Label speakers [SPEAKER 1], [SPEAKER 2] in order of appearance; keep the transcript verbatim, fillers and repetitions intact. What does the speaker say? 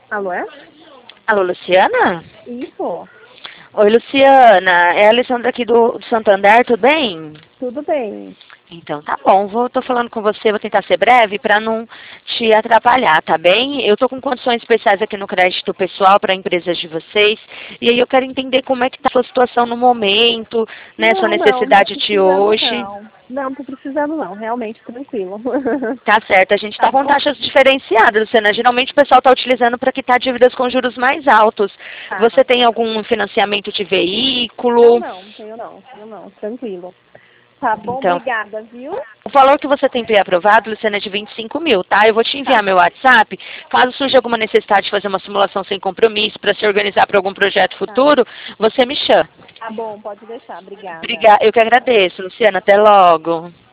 [SPEAKER 1] Alô, é?
[SPEAKER 2] Alô, Luciana?
[SPEAKER 1] Isso.
[SPEAKER 2] Oi, Luciana. É a Alessandra aqui do, do Santander, tudo bem?
[SPEAKER 1] Tudo bem.
[SPEAKER 2] Então tá bom, vou, tô falando com você, vou tentar ser breve para não te atrapalhar, tá bem? Eu tô com condições especiais aqui no crédito pessoal para empresas de vocês, e aí eu quero entender como é que tá a sua situação no momento, né, sua
[SPEAKER 1] Não, não, não tô
[SPEAKER 2] necessidade de
[SPEAKER 1] precisando
[SPEAKER 2] hoje.
[SPEAKER 1] não. Não, não tô precisando não, realmente tranquilo.
[SPEAKER 2] Tá certo, a gente
[SPEAKER 1] Tá
[SPEAKER 2] está com
[SPEAKER 1] bom?
[SPEAKER 2] taxas diferenciadas, Luciana. Geralmente o pessoal está utilizando para quitar dívidas com juros mais altos.
[SPEAKER 1] Tá.
[SPEAKER 2] Você tem algum financiamento de
[SPEAKER 1] Não,
[SPEAKER 2] veículo?
[SPEAKER 1] não, tenho não, tenho não, tranquilo. Tá bom,
[SPEAKER 2] Então,
[SPEAKER 1] obrigada, viu?
[SPEAKER 2] o valor que você tem pré-aprovado, Luciana, é de vinte e cinco mil, tá? Eu vou te enviar
[SPEAKER 1] Tá,
[SPEAKER 2] meu WhatsApp. Caso surja alguma necessidade de fazer uma simulação sem compromisso, para se organizar para algum projeto
[SPEAKER 1] tá.
[SPEAKER 2] futuro, você me chama.
[SPEAKER 1] Tá bom, pode deixar, obrigada.
[SPEAKER 2] Obrigada. Eu que agradeço, Luciana. Até logo.